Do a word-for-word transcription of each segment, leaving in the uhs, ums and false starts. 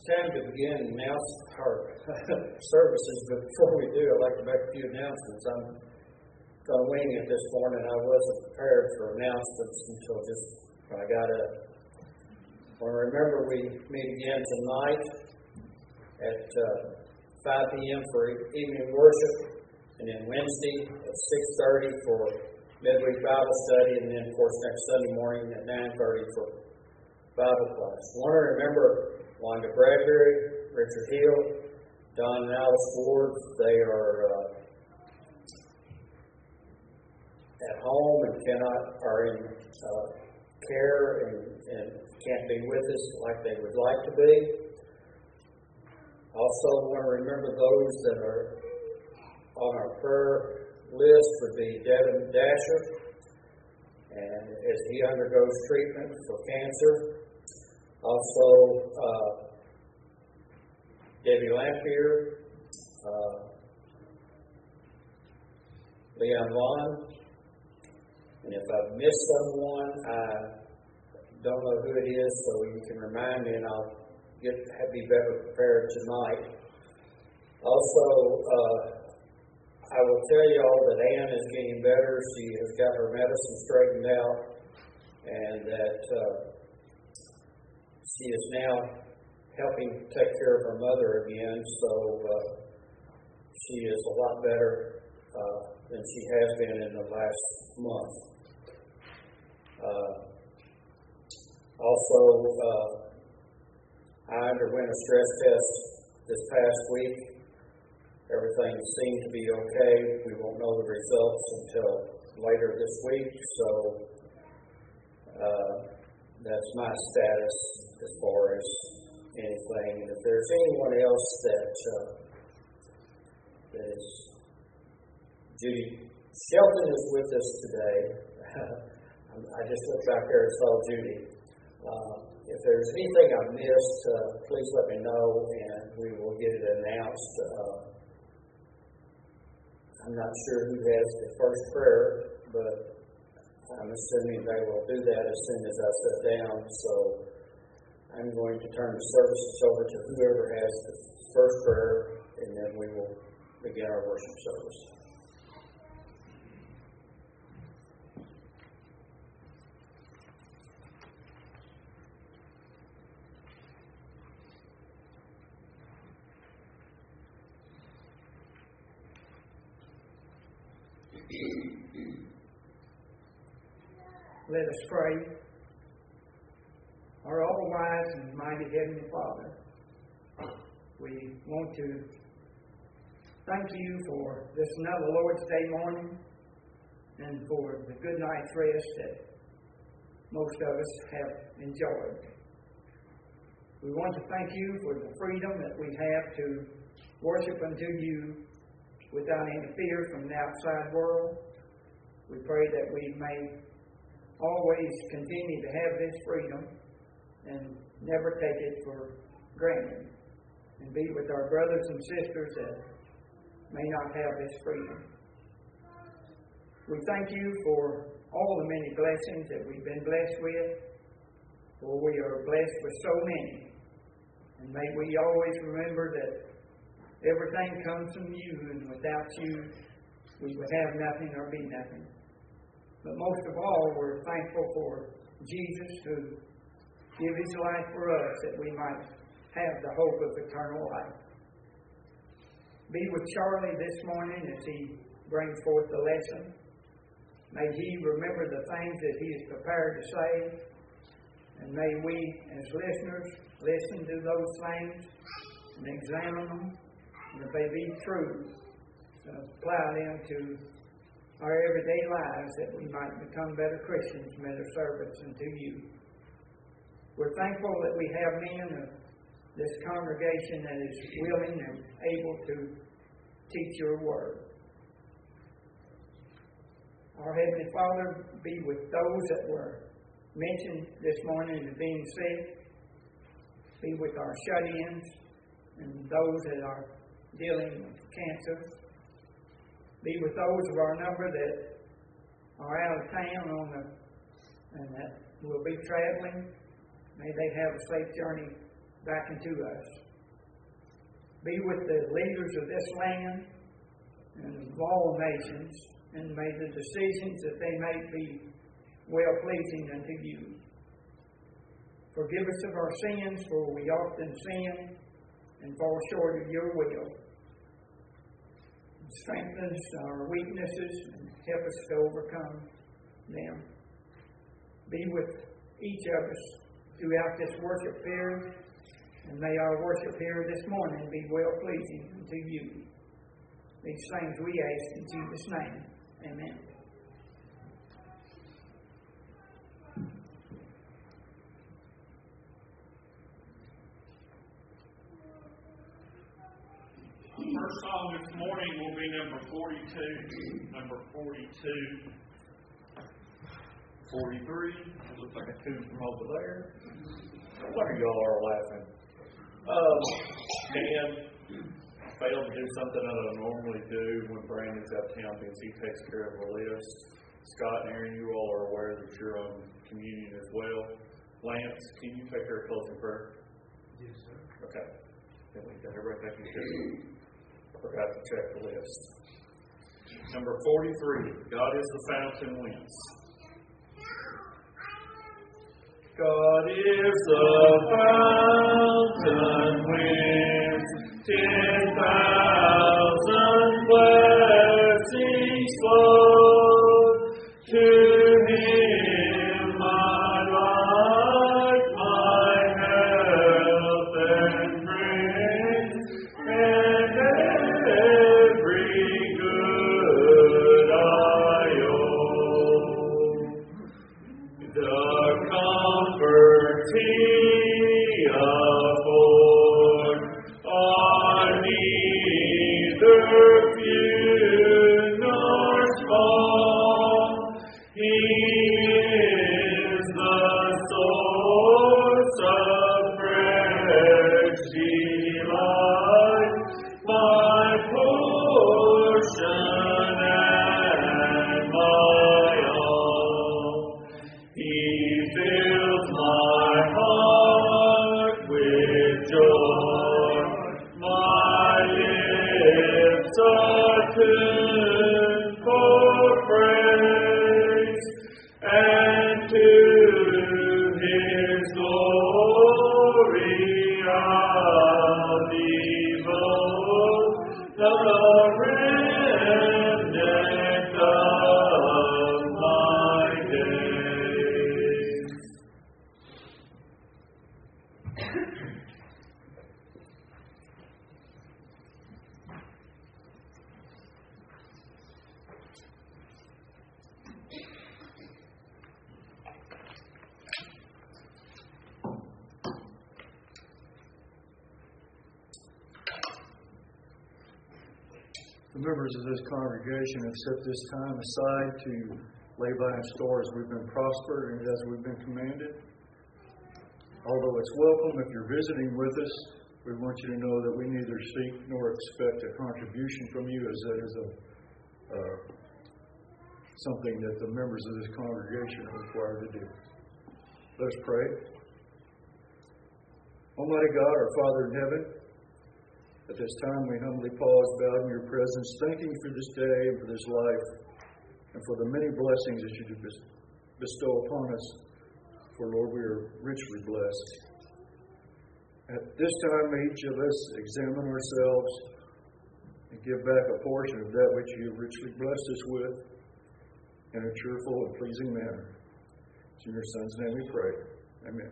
It's time to begin and announce our services, but before we do, I'd like to make a few announcements. I'm going to wing it this morning. I wasn't prepared for announcements until just when I got up. I want to remember we meet again tonight at uh, five p.m. for evening worship, and then Wednesday at six thirty for midweek Bible study, and then, of course, next Sunday morning at nine thirty for Bible class. I want to remember Wanda Bradbury, Richard Hill, Don and Alice Ward. They are uh, at home and cannot are in uh, care and, and can't be with us like they would like to be. Also, want to remember those that are on our prayer list would be Devin Dasher, and as he undergoes treatment for cancer. Also, uh, Debbie Lampier, uh, Leon Vaughn, and if I've missed someone, I don't know who it is, so you can remind me, and I'll get be better prepared tonight. Also, uh, I will tell you all that Ann is getting better. She has got her medicine straightened out, and that uh, she is now helping take care of her mother again. So uh, she is a lot better uh, than she has been in the last month. Uh, also, uh, I underwent a stress test this past week. Everything seemed to be okay. We won't know the results until later this week, so uh, that's my status as far as anything. And if there's anyone else that, uh, that is, Judy Shelton is with us today. I just looked back there and saw Judy. Uh, if there's anything I've missed, uh, please let me know, and we will get it announced. Uh, I'm not sure who has the first prayer, but I'm assuming they will do that as soon as I sit down. So I'm going to turn the services over to whoever has the first prayer, and then we will begin our worship service. Let us pray. Our all-wise and mighty Heavenly Father, we want to thank you for this another Lord's Day morning and for the good night's rest that most of us have enjoyed. We want to thank you for the freedom that we have to worship unto you without any fear from the outside world. We pray that we may always continue to have this freedom and never take it for granted, and be with our brothers and sisters that may not have this freedom. We thank you for all the many blessings that we've been blessed with, for we are blessed with so many. And may we always remember that everything comes from you, and without you we would have nothing or be nothing. But most of all, we're thankful for Jesus who gave His life for us that we might have the hope of eternal life. Be with Charlie this morning as he brings forth the lesson. May he remember the things that he is prepared to say. And may we, as listeners, listen to those things and examine them. And if they be true, uh, apply them to our everyday lives, that we might become better Christians, better servants unto you. We're thankful that we have men of this congregation that is willing and able to teach your word. Our Heavenly Father, be with those that were mentioned this morning as being sick. Be with our shut-ins and those that are dealing with cancer. Be with those of our number that are out of town on the and that will be traveling. May they have a safe journey back into us. Be with the leaders of this land and of all nations, and may the decisions that they make be well-pleasing unto you. Forgive us of our sins, for we often sin and fall short of your will. Strengthen us our weaknesses and help us to overcome them. Be with each of us throughout this worship period, and may our worship here this morning be well-pleasing unto you. These things we ask in Jesus' name. Amen. The first song this morning will be number forty-two. Number forty-two. forty-three. It looks like a two from over there. What are y'all are laughing? Um, Dan failed to do something that I normally do when Brandon's out of town because he takes care of the list. Scott and Aaron, you all are aware that you're on communion as well. Lance, can you take care of closing prayer? Yes, sir. Okay. Then we got everybody taken care of. I forgot to check the list. Number forty-three. God is the fountain whence. God is the fountain whence ten thousand blessings flow. To Him my life, my health and praise, and every good I owe. The comfort He affords are neither few nor small. He is the source of fresh delight, my portion and my all. He fills my heart with joy, my lips are tuned for praise, and to His glory I'll devote the remnant of my days. The members of this congregation have set this time aside to lay by and store as we've been prospered and as we've been commanded. Although it's welcome if you're visiting with us, we want you to know that we neither seek nor expect a contribution from you, as that is a uh, something that the members of this congregation are required to do. Let us pray. Almighty God, our Father in heaven, at this time we humbly pause, bowed in your presence, thanking you for this day and for this life and for the many blessings that you do bestow upon us. For, Lord, we are richly blessed. At this time, may each of us examine ourselves and give back a portion of that which you have richly blessed us with in a cheerful and pleasing manner. It's in your Son's name we pray. Amen.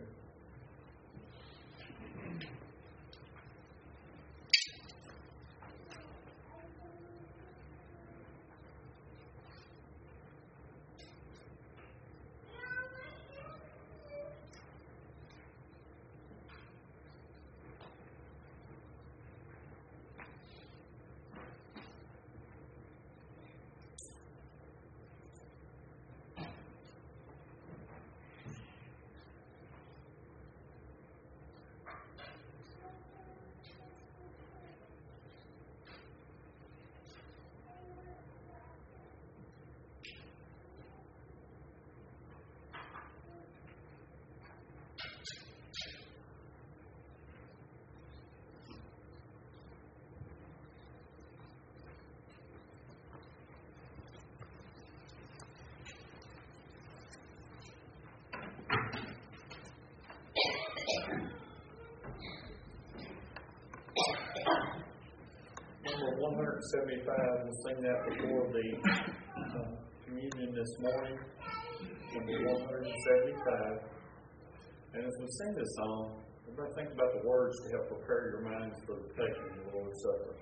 one hundred seventy-five, we'll sing that before the uh, communion this morning. Number one hundred seventy-five. And as we sing this song, everybody think about the words to help prepare your minds for the taking of the Lord's Supper.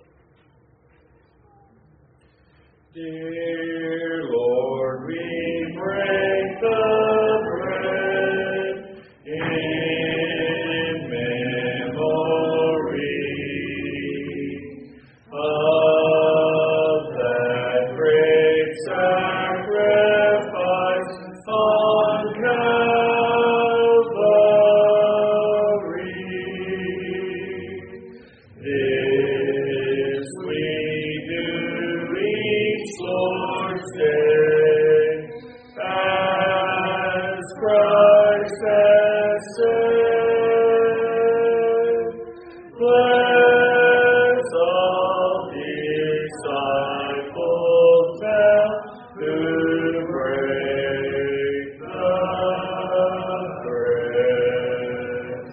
Dear Lord, we break the bread in memory of that great sacrifice on Calvary. This we do each Lord's Day, as Christ has said. Bless all disciples now who break the bread.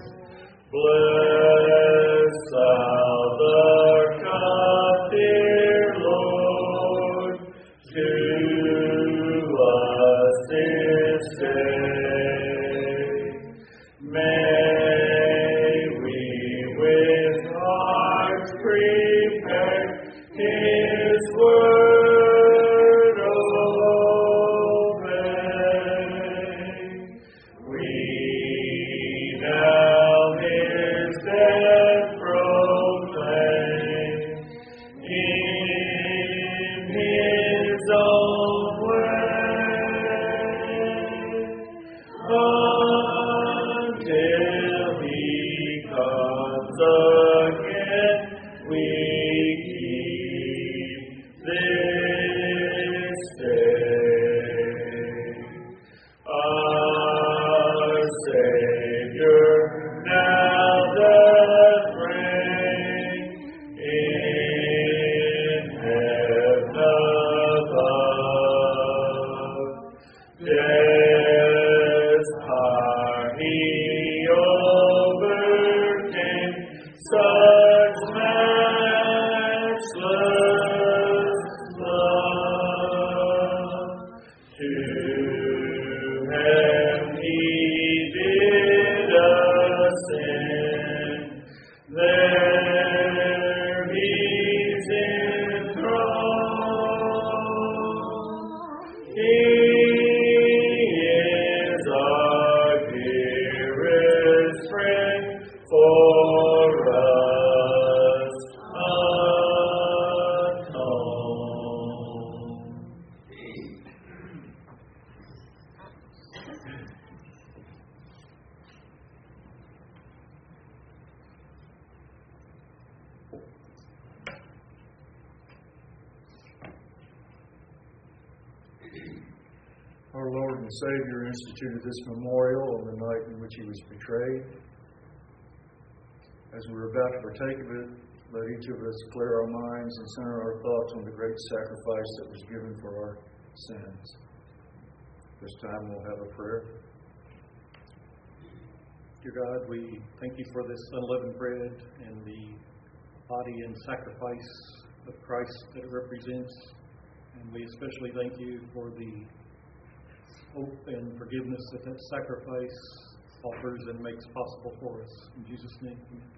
Bless thou the cup, dear Lord, to us this day. May we with hearts prepare His word obey. We now His death proclaim in His own way, until He comes again. We keep this day. Our Savior now doth reign in heaven above. Death's power He overcame, such matchless love. To Him He did ascend, there He's enthroned. He is our dearest friend, for us atoned. Our Lord and Savior instituted this memorial on the night in which He was betrayed. As we're about to partake of it, let each of us clear our minds and center our thoughts on the great sacrifice that was given for our sins. This time we'll have a prayer. Dear God, we thank You for this unleavened bread and the body and sacrifice of Christ that it represents. And we especially thank You for the hope and forgiveness that that sacrifice offers and makes possible for us. In Jesus' name, amen.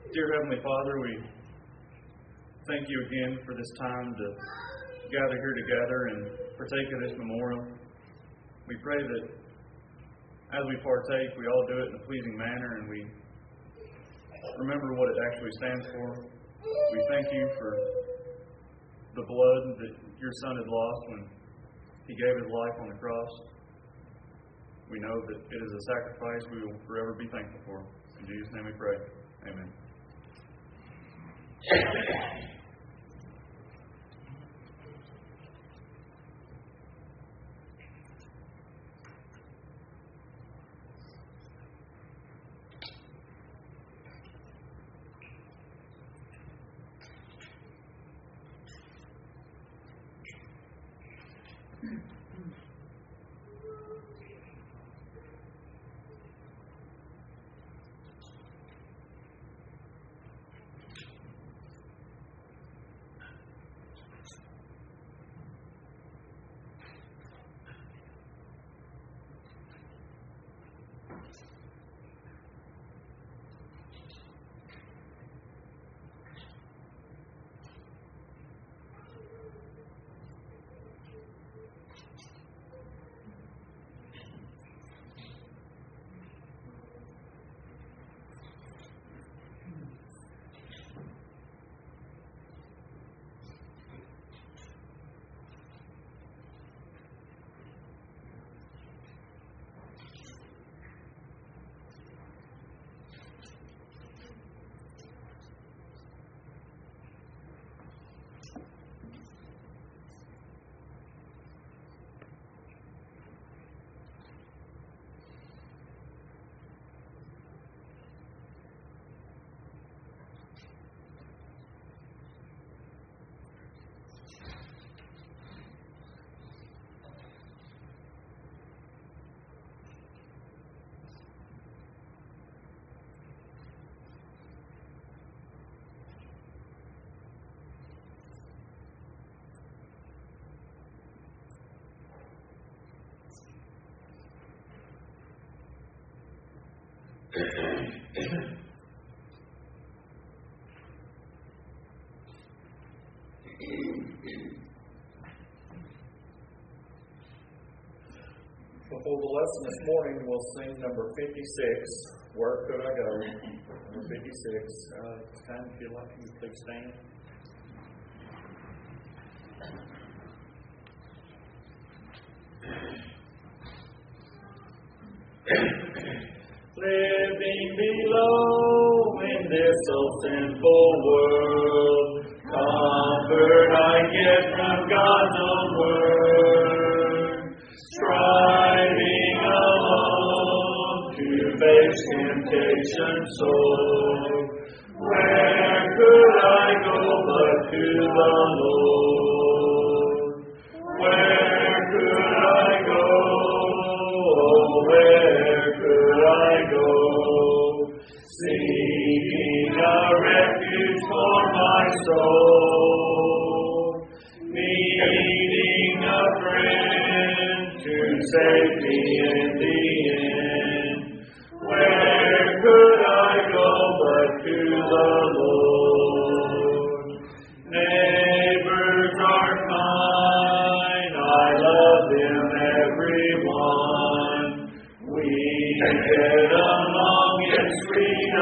Dear Heavenly Father, we thank you again for this time to gather here together and partake of this memorial. We pray that as we partake, we all do it in a pleasing manner and we remember what it actually stands for. We thank you for the blood that your Son had lost when He gave His life on the cross. We know that it is a sacrifice we will forever be thankful for. In Jesus' name we pray. Amen. Before the lesson this morning, we'll sing number fifty-six, Where Could I Go? Number fifty-six. Uh, it's time, if you'd like to, please stand. Living below in this so sinful world, comfort I get from God's own word. Striving alone to face temptation sore, where could I go but to the Lord? Where could I go? Oh, where could I go? Seeking a refuge for my soul, needing a friend to save me in the end. Where could I go but to the Lord? Neighbors are kind, I love them every one. We get along in sweet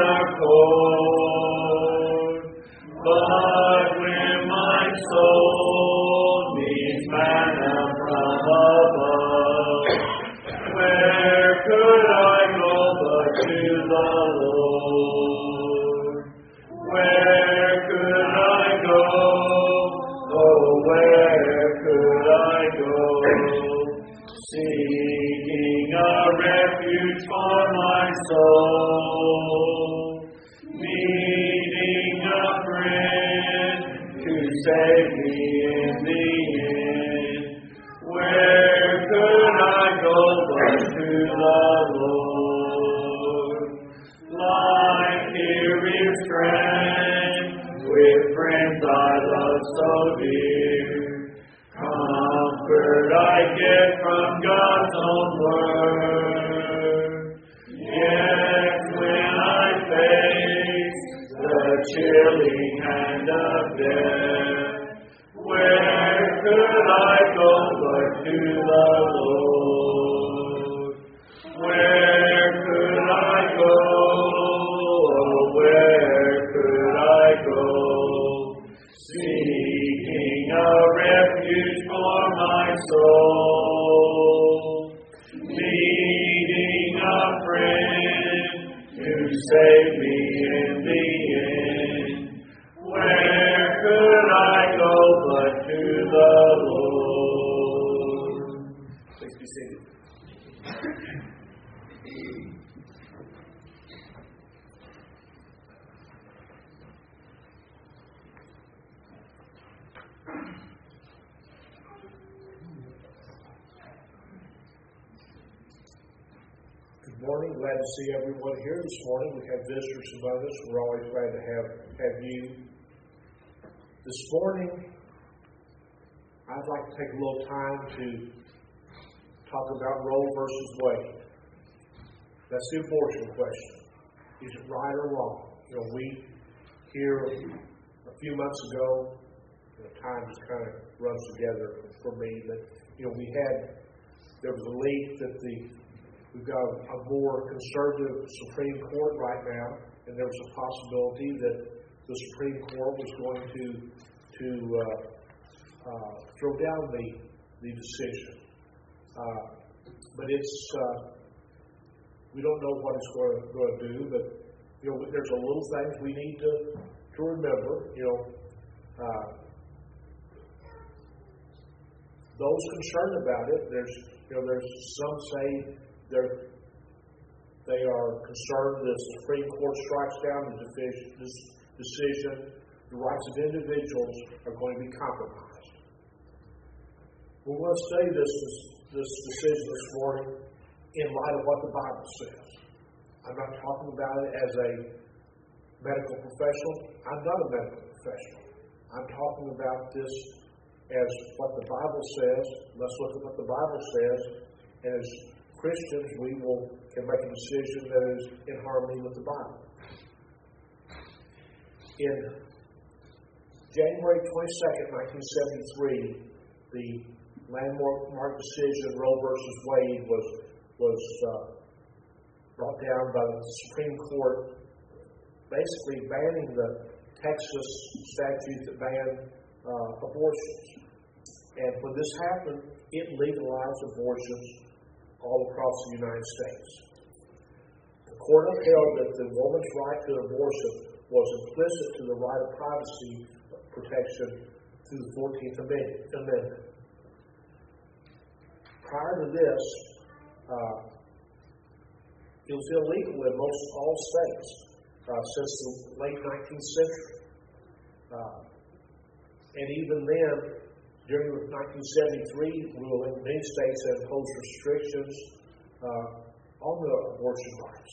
accord. But when my soul needs manna from above, where could I go but to the Lord? Where could I go? Oh, where could I go? Seeking a refuge for my soul, needing a friend to save me in the end. Where could I go but to the Lord? Life here is strength with friends I love so dear. Comfort I get from God's own word. Yes, when I face the Morning. Glad to see everyone here this morning. We have visitors among us. We're always glad to have, have you. This morning, I'd like to take a little time to talk about Roe versus Wade. That's the abortion question. Is it right or wrong? You know, we here a few months ago, you know, time just kind of runs together for me, but you know, we had there was a leak that the we've got a more conservative Supreme Court right now, and there was a possibility that the Supreme Court was going to to uh, uh, throw down the the decision. Uh, but it's uh, we don't know what it's going to, going to do. But you know, there's a little things we need to to remember. You know, uh, those concerned about it. There's you know, there's some say they're they are concerned that the Supreme Court strikes down the this decision. The rights of individuals are going to be compromised. We want to study this this decision this morning in light of what the Bible says. I'm not talking about it as a medical professional. I'm not a medical professional. I'm talking about this as what the Bible says. Let's look at what the Bible says, and as Christians, we will can make a decision that is in harmony with the Bible. In January twenty-second, nineteen seventy-three, the landmark decision Roe versus Wade was was uh, brought down by the Supreme Court, basically banning the Texas statute that banned uh, abortions. And when this happened, it legalized abortions all across the United States. The court upheld that the woman's right to abortion was implicit to the right of privacy protection through the fourteenth Amendment. Prior to this, uh, it was illegal in most all states uh, since the late nineteenth century. Uh, and even then, during the nineteen seventy-three ruling, many states had imposed restrictions uh, on the abortion rights.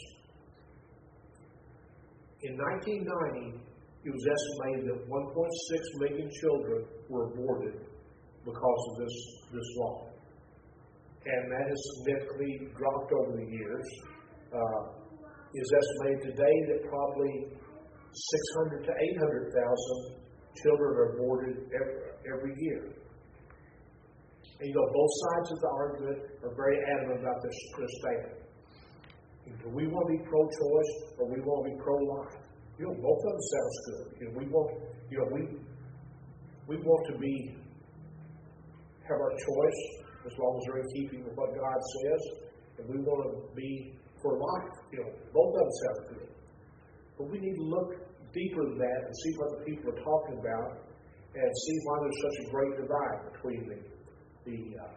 In nineteen ninety, it was estimated that one point six million children were aborted because of this, this law. And that has significantly dropped over the years. Uh, it is estimated today that probably six hundred to eight hundred thousand children are aborted every, every year. And you know, both sides of the argument are very adamant about this, this statement. Do we want to be pro-choice or we want to be pro-life? You know, both of them sounds good. You know, we want, you know, we we want to be have our choice as long as they're in keeping with what God says, and we want to be for life. You know, both of them sound good. But we need to look deeper than that and see what the people are talking about, and see why there's such a great divide between the the uh,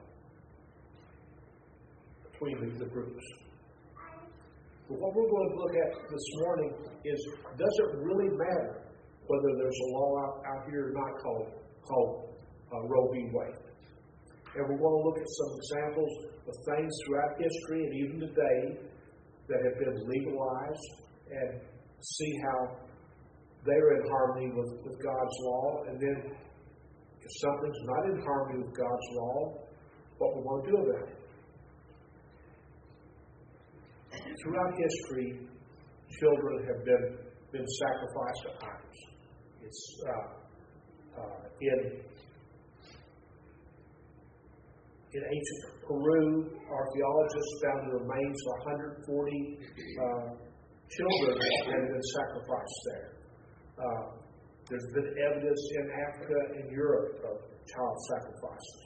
between the, the groups. But what we're going to look at this morning is, does it really matter whether there's a law out, out here or not called, called uh, Roe v. Wade? And we're going to look at some examples of things throughout history and even today that have been legalized and see how they're in harmony with, with God's law. And then if something's not in harmony with God's law, what we want to do about it. Throughout history, children have been been sacrificed to idols. It's uh, uh, in in ancient Peru, archaeologists found the remains of one hundred forty uh, children that had been sacrificed there. Uh, there's been evidence in Africa and Europe of child sacrifices.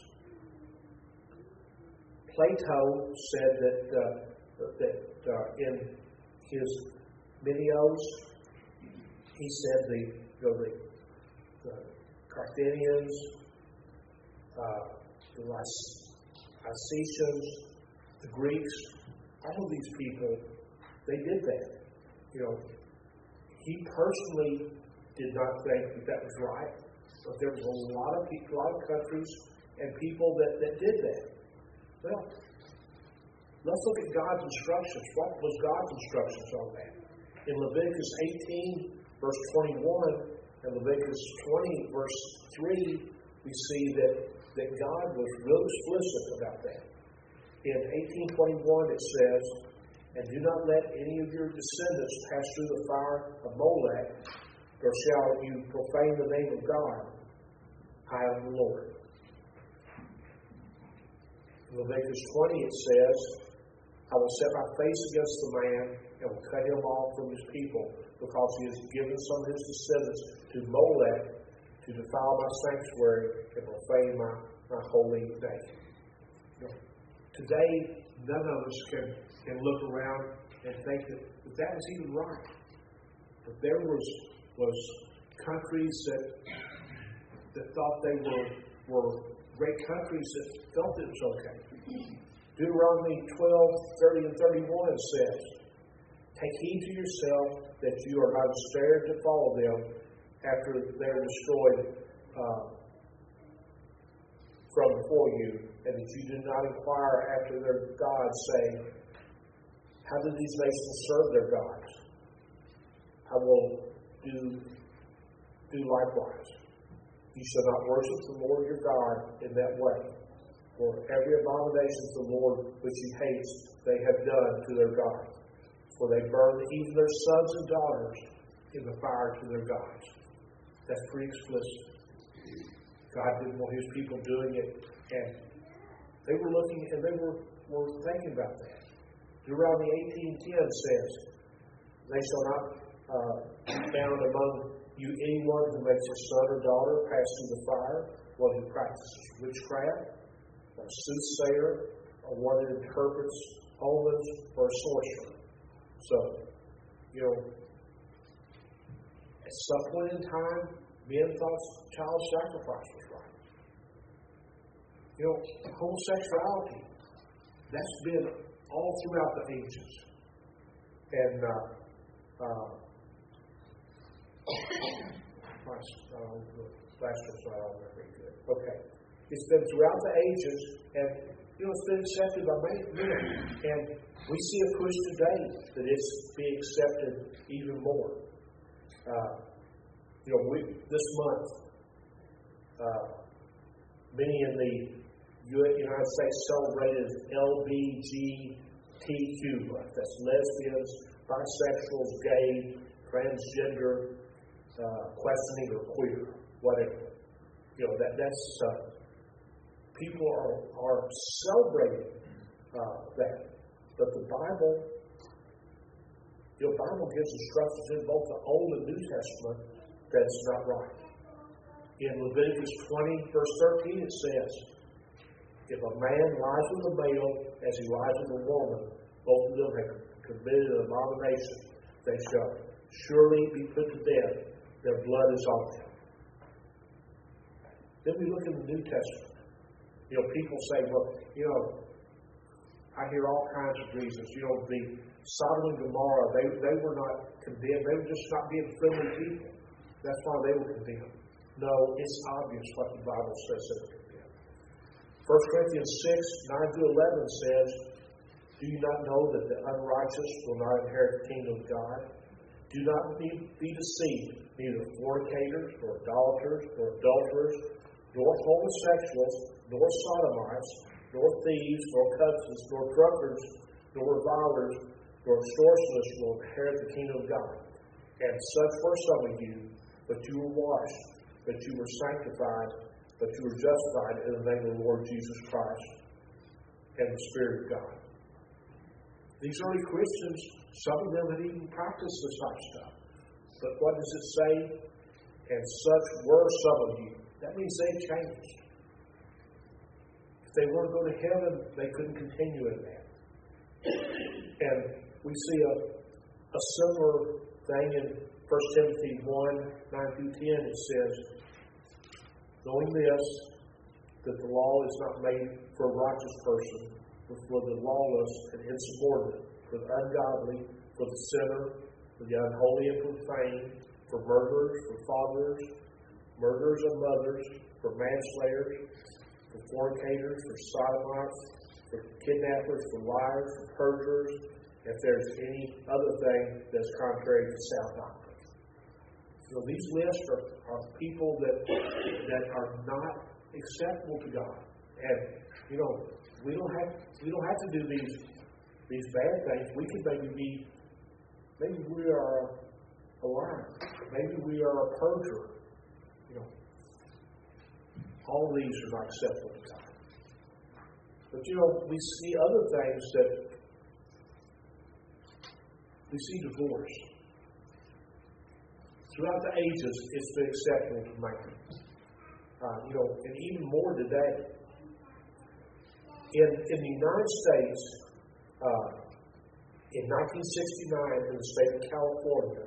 Plato said that uh, that uh, in his Minos, he said the you know, the, the Carthaginians, uh, the Lycians, the Greeks, all of these people, they did that. You know, he personally did not think that that was right, but there was a lot of people, a lot of countries and people that, that did that. Well, let's look at God's instructions. What was God's instructions on that? In Leviticus eighteen, verse twenty-one, and Leviticus twenty, verse three, we see that, that God was real explicit about that. In eighteen twenty-one, it says, "And do not let any of your descendants pass through the fire of Molech, nor shall you profane the name of God. I am the Lord." In Leviticus twenty, it says, "I will set my face against the man and will cut him off from his people, because he has given some of his descendants to Molech to defile my sanctuary and profane my, my holy name." You know, today, none of us can, can look around and think that, that that was even right. But there was was countries that that thought they were were great countries that felt it was okay. Deuteronomy twelve, thirty and thirty-one says, "Take heed to yourself that you are not spared to follow them after they're destroyed uh, from before you, and that you do not inquire after their gods, saying, how do these nations serve their gods? I will do, do likewise. You shall not worship the Lord your God in that way. For every abomination to the Lord which he hates, they have done to their gods. For they burn even their sons and daughters in the fire to their gods." That's pretty explicit. God didn't want his people doing it, and they were looking and they were, were thinking about that. Deuteronomy eighteen ten says, "They shall not uh, be found among you anyone who makes his son or daughter pass through the fire, one who practices witchcraft, or a soothsayer, or one that interprets omens, or a sorcerer." So, you know, at some point in time, men thought child sacrifice was right. You know, homosexuality, that's been all throughout the ages. And, uh, uh, my uh, last one's not all very good. Okay. It's been throughout the ages, and, you know, it's been accepted by many men. And we see a push today that it's being accepted even more. Uh, you know, we, this month, uh, many in the United States celebrated L G B T Q month. That's lesbians, bisexuals, gay, transgender, uh, questioning, or queer, whatever. You know, that that's uh, people are are celebrating uh, that. But the Bible, you know, the Bible gives instructions in both the Old and New Testament that's not right. In Leviticus twenty, verse thirteen, it says, "If a man lies with a male as he lies with a woman, both of them have committed an abomination. They shall surely be put to death. Their blood is on them." Then we look in the New Testament. You know, people say, well, you know, I hear all kinds of reasons. You know, the Sodom and Gomorrah, they, they were not condemned. They were just not being friendly people. That's why they were condemned. No, it's obvious what the Bible says they were condemned. First Corinthians six, nine through eleven says, "Do you not know that the unrighteous will not inherit the kingdom of God? Do not be, be deceived, neither fornicators, nor idolaters, nor adulterers, nor homosexuals, nor sodomites, nor thieves, nor covetous, nor drunkards, nor revilers, nor extortioners will inherit the kingdom of God. And such were some of you, but you were washed, but you were sanctified, but you were justified in the name of the Lord Jesus Christ and the Spirit of God." These early Christians, some of them had even practiced this type of stuff. But what does it say? "And such were some of you." That means they changed. If they weren't going to heaven, they couldn't continue in that. And we see a, a similar thing in First Timothy one, nine through ten. It says, "Knowing this, that the law is not made for a righteous person, but for the lawless and insubordinate, for the ungodly, for the sinner, for the unholy and profane, for murderers, for fathers, murderers of mothers, for manslayers, for fornicators, for sodomites, for kidnappers, for liars, for perjurers, if there's any other thing that's contrary to sound doctrine. You know, these lists are, are people that that are not acceptable to God. And, you know, we don't have we don't have to do these these bad things. We could maybe be maybe we are a liar. Maybe we are a perjurer. You know. All of these are not acceptable to God. But you know, we see other things that we see divorce. Throughout the ages, it's been acceptable to man. Uh, you know, and even more today. In, in the United States, uh, in nineteen sixty-nine, in the state of California,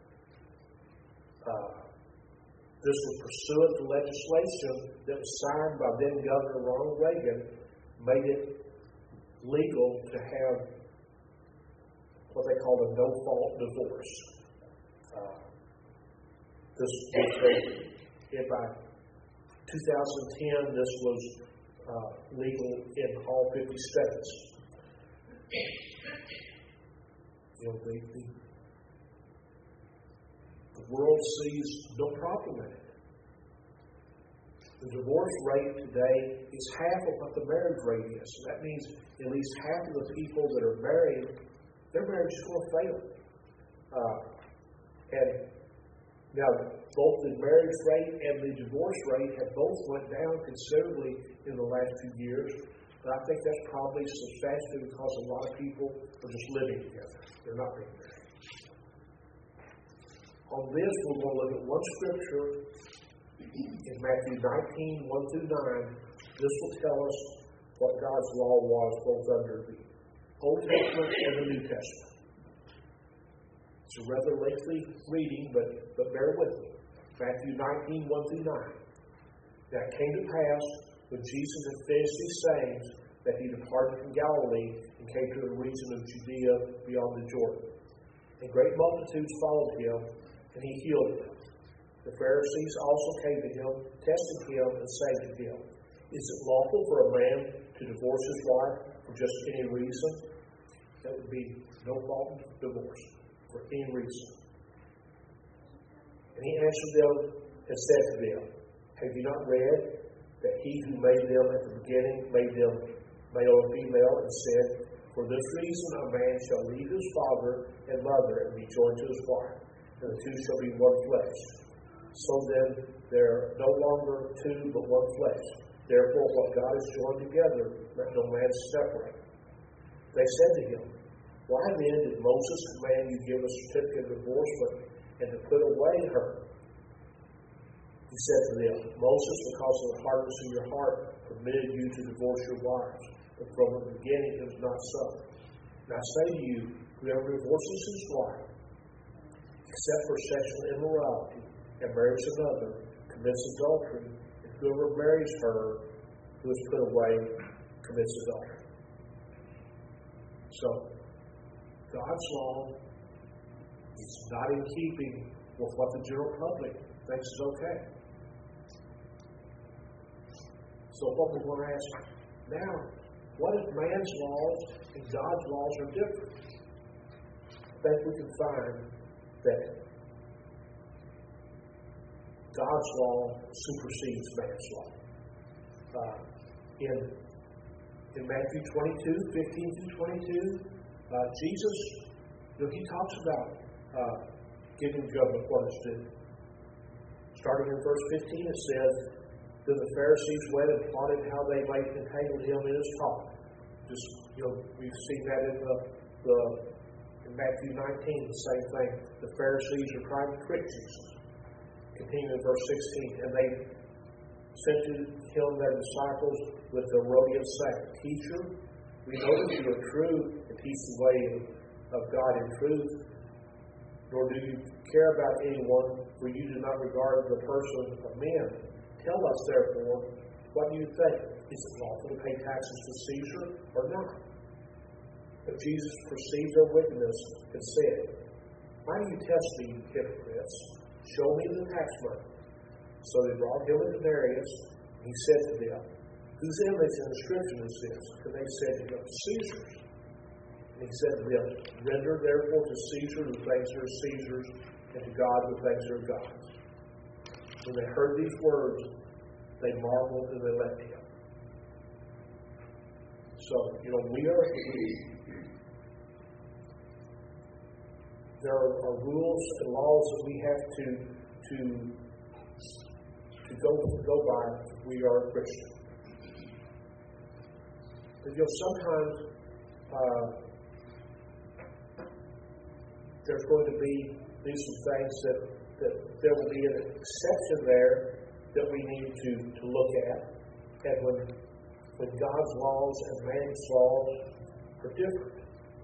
uh, this was pursuant to legislation that was signed by then Governor Ronald Reagan, made it legal to have what they call a no-fault divorce. Uh, this was in by two thousand ten. This was uh, legal in all fifty states. You know, the, the, the world sees no problem in it. The divorce rate today is half of what the marriage rate is. So that means at least half of the people that are married, their marriage is going to fail. Uh, and now, both the marriage rate and the divorce rate have both went down considerably in the last few years. But I think that's probably substantially because a lot of people are just living together. They're not being married. On this, we're going to look at one scripture in Matthew nineteen, one through nine. This will tell us what God's law was both under the Old Testament and the New Testament. It's a rather lengthy reading, but, but bear with me. Matthew nineteen, one through nine. Now it came to pass, when Jesus had finished these sayings, that he departed from Galilee and came to the region of Judea beyond the Jordan. And great multitudes followed him, and he healed them. The Pharisees also came to him, tested him, and said to him, Is it lawful for a man to divorce his wife for just any reason? That would be no fault divorce, for any reason. And he answered them and said to them, Have you not read that he who made them at the beginning made them male and female, and said, For this reason a man shall leave his father and mother and be joined to his wife, and the two shall be one flesh. So then they're no longer two, but one flesh. Therefore what God has joined together, let no man separate. They said to him, Why then did Moses command you give a certificate of divorcement and to put away her? He said to them, Moses, because of the hardness of your heart, permitted you to divorce your wives. But from the beginning it was not so. And I say to you, whoever divorces his wife, except for sexual immorality, and marries another, commits adultery, and whoever marries her who is put away commits adultery. So, God's law is not in keeping with what the general public thinks is okay. So what we want to ask now, what if man's laws and God's laws are different? I think we can find that God's law supersedes man's law. Uh, in, in Matthew twenty-two, fifteen through twenty-two, uh, Jesus, you know, he talks about uh, giving government what is due. Starting in verse fifteen, it says, Then the Pharisees went and plotted how they might entangle him in his talk. Just, you know, we've seen that in the, the in Matthew nineteen, the same thing. The Pharisees are trying to trick Jesus. Continuing in verse sixteen, and they sent to him their disciples with the Herodian saying, Teacher, we know that you are true and teach the way of God in truth, nor do you care about anyone, for you do not regard the person of men. Tell us, therefore, what do you think? Is it lawful to pay taxes to Caesar or not? But Jesus perceived their wickedness and said, Why do you test me, you hypocrites? Show me the tax money. So they brought him a denarius, and he said to them, whose image and inscription is this? And they said to him, Caesar's. And he said to them, render therefore to Caesar the things that are Caesar's, and to God the things that are God's. When they heard these words, they marveled and they left him. So, you know, we are, there are, are rules and laws that we have to to to go go by if we are a Christian. But, you know, sometimes uh, there's going to be these some things that, that there will be an exception there that we need to, to look at. And when when God's laws and man's laws are different.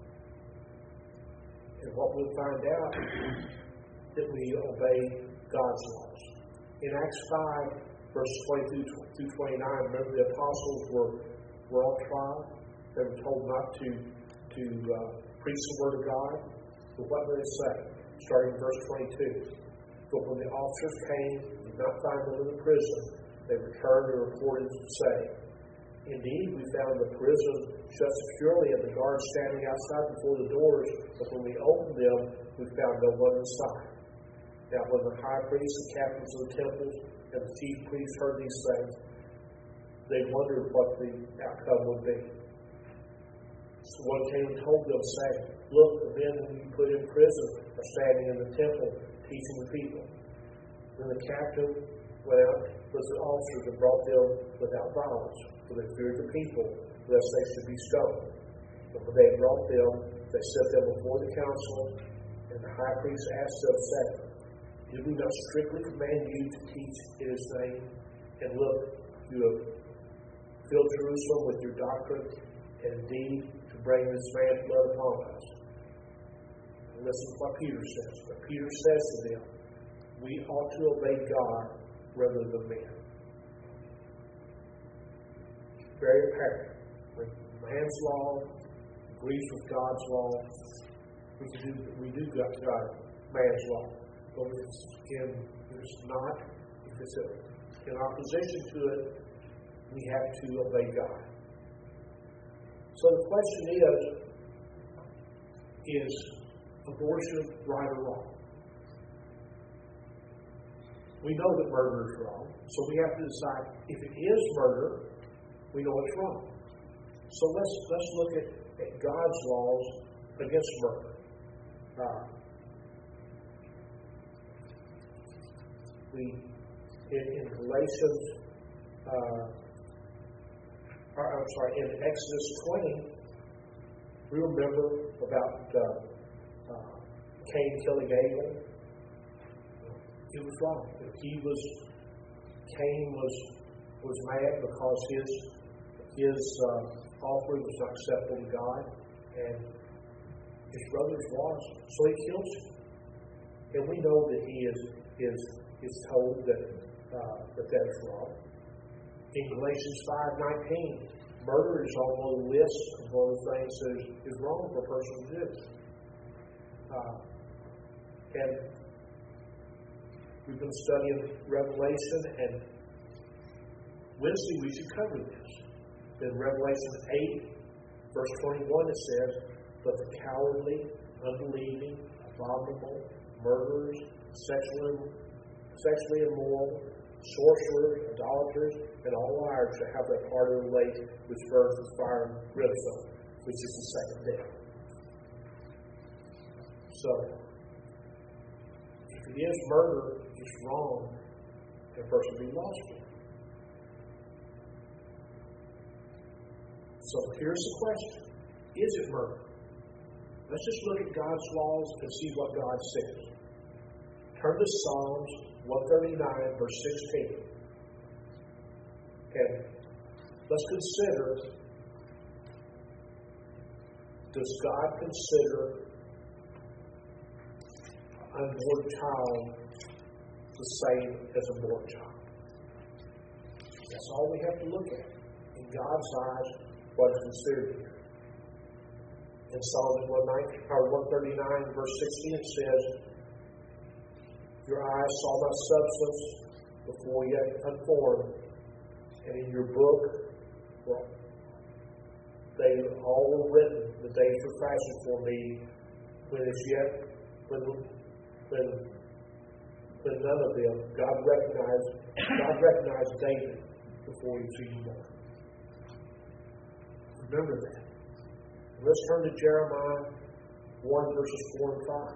And what we'll find out that we obey God's laws. In Acts five, verse twenty-two through twenty-nine, remember the apostles were, were on trial. They were told not to, to uh, preach the Word of God. But what did they say? Starting in verse twenty-two. But when the officers came and did not find them in the prison, they returned and reported to say, indeed, we found the prison shut securely and the guards standing outside before the doors, but when we opened them, we found no one inside. Now, when the high priests and captains of the temples and the chief priests heard these things, they wondered what the outcome would be. So one came and told them, saying, look, the men whom you put in prison are standing in the temple, teaching the people. Then the captain went out with the officers and brought them without violence, for they feared the people, lest they should be stoned. But when they brought them, they set them before the council, and the high priest asked them, saying, did we not strictly command you to teach in his name? And look, you have filled Jerusalem with your doctrine, and indeed to bring this man's blood upon us. And listen to what Peter says. But Peter says to them, we ought to obey God rather than men. Very apparent. When man's law agrees with God's law, we do we do got God man's law. But if it's in it's not, if it's in opposition to it, we have to obey God. So the question is, is abortion right or wrong? We know that murder is wrong, so we have to decide if it is murder, we know it's wrong. So let's let's look at, at God's laws against murder. Uh, we in, in Galatians, uh, or, I'm sorry, in Exodus twenty, we remember about uh, uh, Cain killing Abel. It was wrong. He was Cain was was mad because his his uh, offering was not acceptable to God, and his brother's was, so he kills him. And we know that he is is is told that uh, that that is wrong. In Galatians five nineteen, murder is on the list of one of the things that is, is wrong for a person to do. Uh, and we've been studying Revelation, and Wednesday we should cover this. In Revelation eight, verse twenty-one, it says, but the cowardly, unbelieving, abominable, murderers, sexually, sexually immoral, sorcerers, idolaters, and all liars shall have their part in the lake which burns with fire and brimstone, which is the second death. So, if it is murder, it's wrong, and a person be lost for it. So here's the question. Is it murder? Let's just look at God's laws and see what God says. Turn to Psalms one thirty-nine, verse sixteen. And let's consider, does God consider an unborn child the same as a born child? That's all we have to look at. In God's eyes, what is considered here. In Psalms one thirty-nine, verse sixteen, it says, your eyes saw my substance before yet unformed, and in your book Well, they all were written, the days were fashioned for me, when it's yet, when, when, when none of them, God recognized, God recognized David before he was even born. Remember that. Let's turn to Jeremiah one, verses four and five.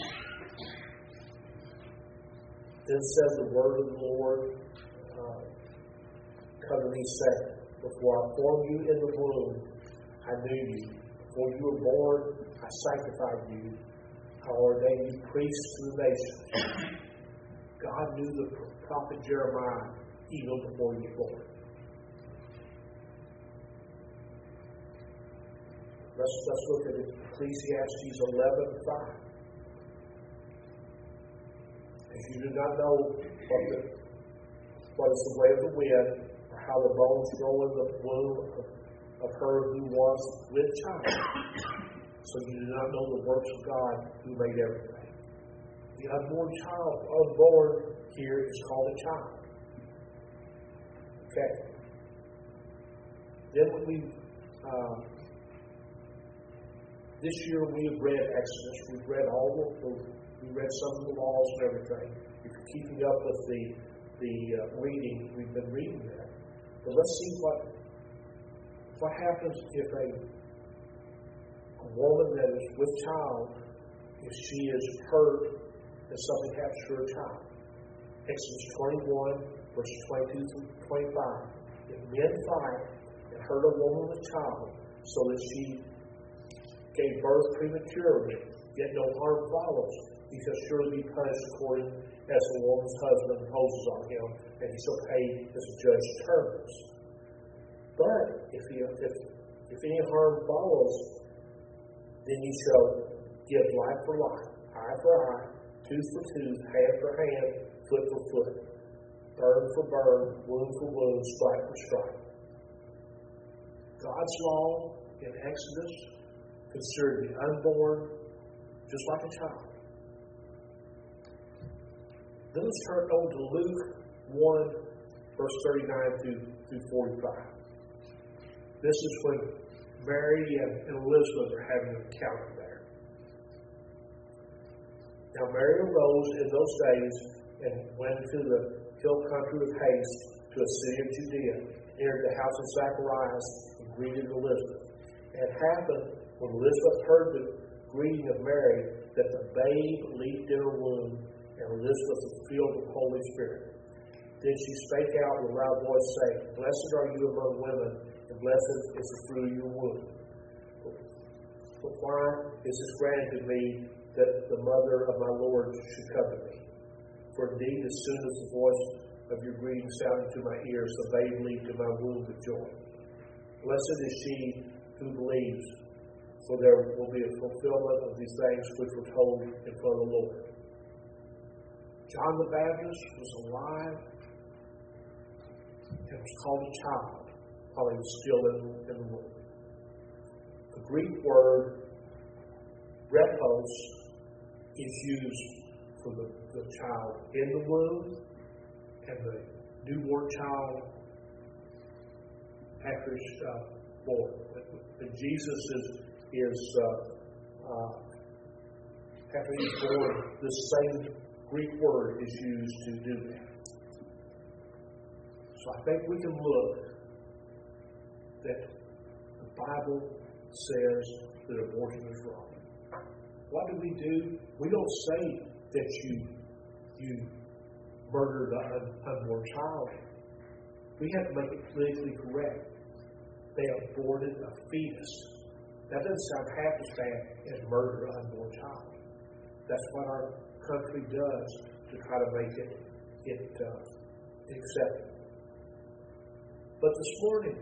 Then said the word of the Lord, uh, come to me, saying, before I formed you in the womb, I knew you. Before you were born, I sanctified you. I ordained you priests to the nations. God knew the prophet Jeremiah even before he was born. Let's, let's look at Ecclesiastes eleven five. If you do not know what, the, what is the way of the wind, or how the bones grow in the womb of, of her who was with child, so you do not know the works of God who made everything. The unborn child, unborn here is called a child. Okay. Then when we um, This year we have read Exodus. We've read all the, we read some of the laws and everything. If you're keeping up with the the uh, reading, we've been reading that. But let's see what what happens if a, a woman that is with child, if she is hurt and something happens to her child. Exodus twenty-one, verses twenty-two through twenty-five. If men fight and hurt a woman with child, so that she gave birth prematurely, yet no harm follows, he shall surely be punished according as the woman's husband imposes on him, and he shall pay as the judge determines. But if, he, if, if any harm follows, then you shall give life for life, eye for eye, tooth for tooth, hand for hand, foot for foot, burn for burn, wound for wound, stripe for stripe. God's law in Exodus considered the unborn just like a child. Then let's turn over to Luke one, verse thirty-nine through, through forty-five. This is when Mary and, and Elizabeth are having an encounter there. Now Mary arose in those days and went to the hill country with haste to a city of Judea, entered the house of Zacharias, and greeted Elizabeth. And it happened, when Elizabeth heard the greeting of Mary, that the babe leaped in her womb, and Elizabeth was filled with the Holy Spirit. Then she spake out with a loud voice, saying, Blessed are you among women, and blessed is the fruit of your womb. But why is this granted to me, that the mother of my Lord should come to me? For indeed, as soon as the voice of your greeting sounded to my ears, the babe leaped in my womb with joy. Blessed is she who believes, for there will be a fulfillment of these things which were told in front of the Lord. John the Baptist was alive and was called a child while he was still in, in the womb. The Greek word repos is used for the, the child in the womb and the newborn child after he's uh, born. But Jesus is, is uh, uh, after he's born, the same Greek word is used to do that. So I think we can look that the Bible says that abortion is wrong. What do we do? We don't say that you you murdered an unborn child. We have to make it politically correct. They aborted a fetus. That doesn't sound half as bad as murder an unborn child. That's what our country does to try to make it, it uh, acceptable. But this morning,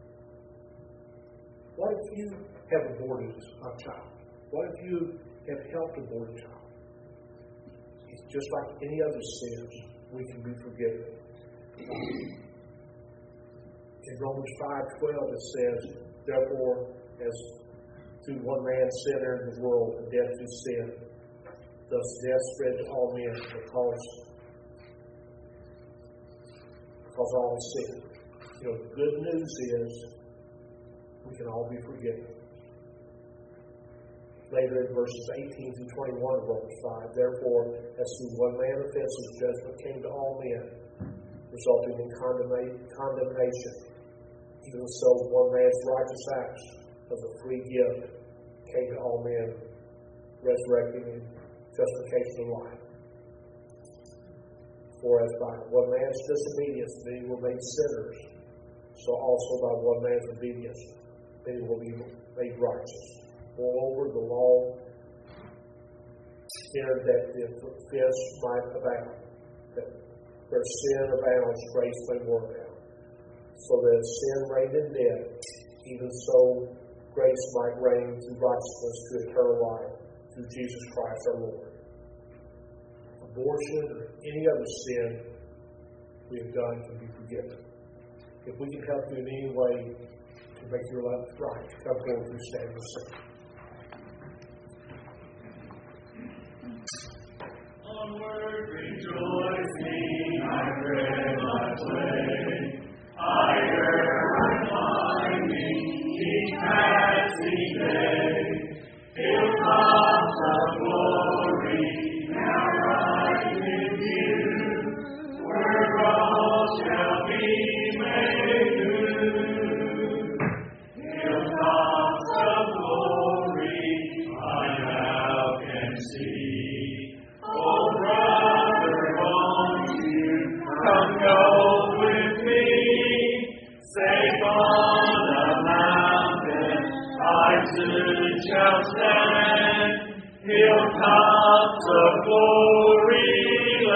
what if you have aborted a child? What if you have helped abort a child? It's just like any other sins, we can be forgiven. In Romans five twelve it says, Therefore, as through one man sin entered the world, and death through sin, thus death spread to all men because, because all sin. You know, the good news is we can all be forgiven. Later in verses eighteen through twenty-one of Romans five, therefore, as through one man offenses, judgment came to all men, resulting in condemnation. Even so, one man's righteous acts of a free gift came to all men, resurrecting in justification of life. For as by one man's disobedience many were made sinners, so also by one man's obedience many will be made righteous. Moreover, the law entered that the offense might abound, that where sin abounds, grace may more abound. So that as sin reigned in death, even so grace might reign through righteousness to eternal life through Jesus Christ our Lord. Abortion or any other sin we have done can be forgiven. If we can help you in any way to make your life right, come forward through stand and sing. Onward rejoicing, I tread my way. Higher I'm climbing, each passing day. Hilltops of glory, now rise in view, where all shall be made new. Hilltops of glory, I now can see. Oh, brother, won't you come go with me? Safe on the mountain, I soon shall stand. Hilltops of glory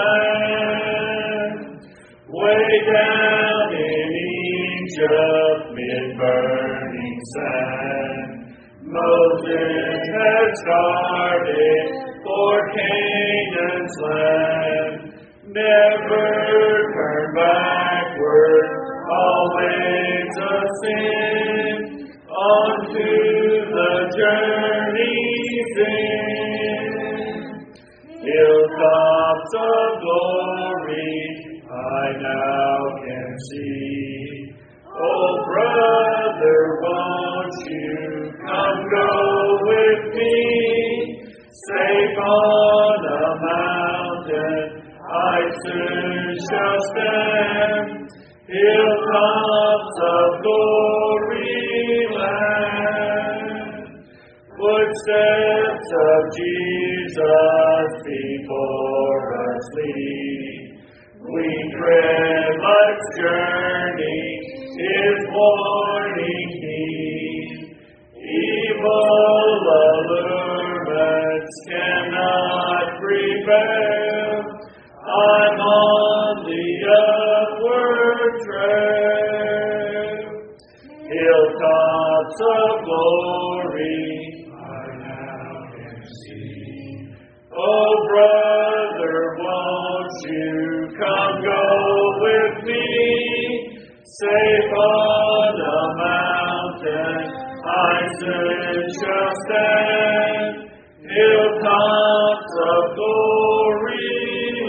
land. Way down in Egypt, mid burning sand, Moses had started for Canaan's land. Never turn backward, always ascend onto the journey's end. Hilltops of glory, I now can see. Oh, brother, won't you come go with me? Safe on the mountain, I soon shall stand. Hilltops of glory land. Footsteps of Jesus before us lead. We tread life's journey, His warning heed. Evil allurements cannot prevail. I'm on the upward trail. Hilltops of glory, I now can see. Oh, brother, won't you come go with me? Safe on the mountain, I soon shall stand. Hilltops of glory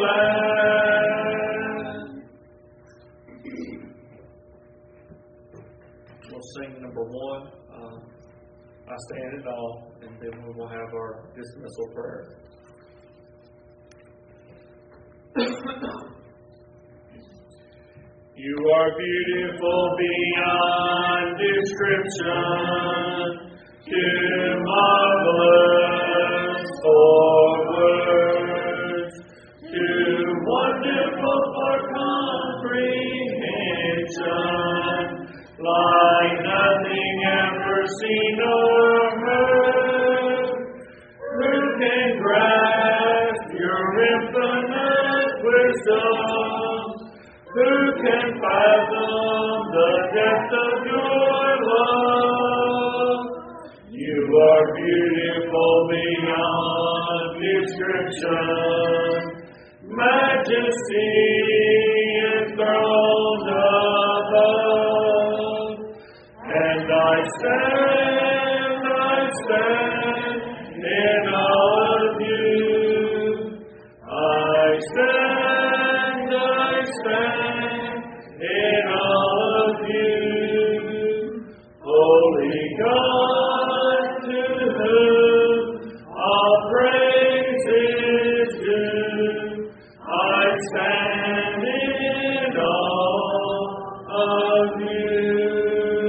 land. We'll sing number one, uh, I Stand It All, and then we will have our dismissal prayer. You are beautiful beyond description, too marvelous for words, too wonderful for comprehension, like nothing ever seen or heard. Who can grasp your infinite wisdom? Who can fathom the depth of your love? You are beautiful beyond description, majesty enthroned above. And I stand, I stand in awe of you. I stand, I stand in awe of you. Holy love you.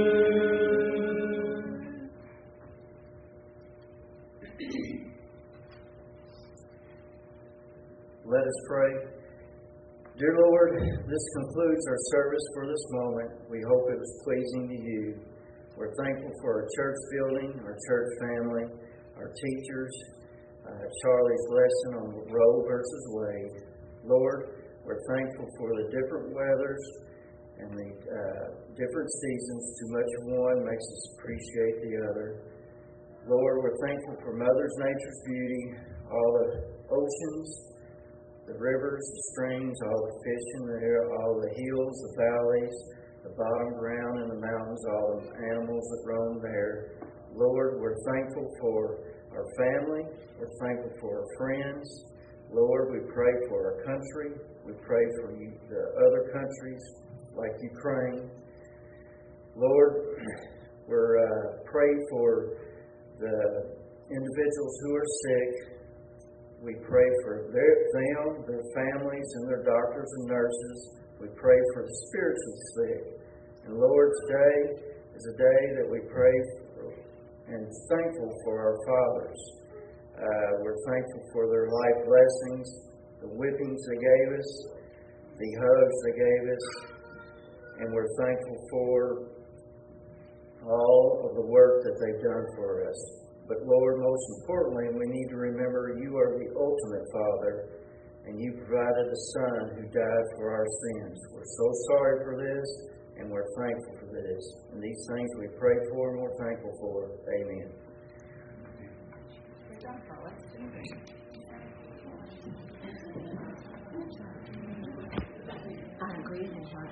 Let us pray. Dear Lord, this concludes our service for this moment. We hope it was pleasing to you. We're thankful for our church building, our church family, our teachers, uh, Charlie's lesson on Roe versus Wade. Lord, we're thankful for the different weathers and the uh, different seasons. Too much of one makes us appreciate the other. Lord, we're thankful for Mother Nature's beauty, all the oceans, the rivers, the streams, all the fish in there, all the hills, the valleys, the bottom ground and the mountains, all the animals that roam there. Lord, we're thankful for our family. We're thankful for our friends. Lord, we pray for our country. We pray for you, the other countries like Ukraine. Lord, we're uh, pray for the individuals who are sick. We pray for their, them, their families, and their doctors and nurses. We pray for the spiritually sick. And Lord, today is a day that we pray for and thankful for our fathers. Uh, we're thankful for their life blessings, the whippings they gave us, the hugs they gave us, and we're thankful for all of the work that they've done for us. But Lord, most importantly, we need to remember you are the ultimate Father, and you provided a Son who died for our sins. We're so sorry for this, and we're thankful for this. And these things we pray for and we're thankful for. Amen.